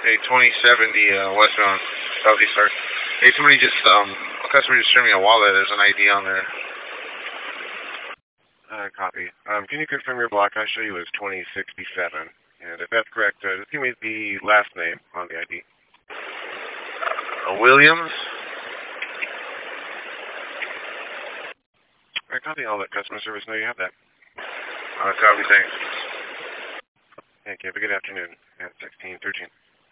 Hey, 2070 westbound, southeast star. Hey, somebody just, a customer just turned me a wallet. There's an ID on there. Copy. Can you confirm your block I show you is 2067? And if that's correct, just give me the last name on the ID. Williams? Alright, copy. I'll let customer service know you have that. Copy, thanks. Thank you. Have a good afternoon at 1613.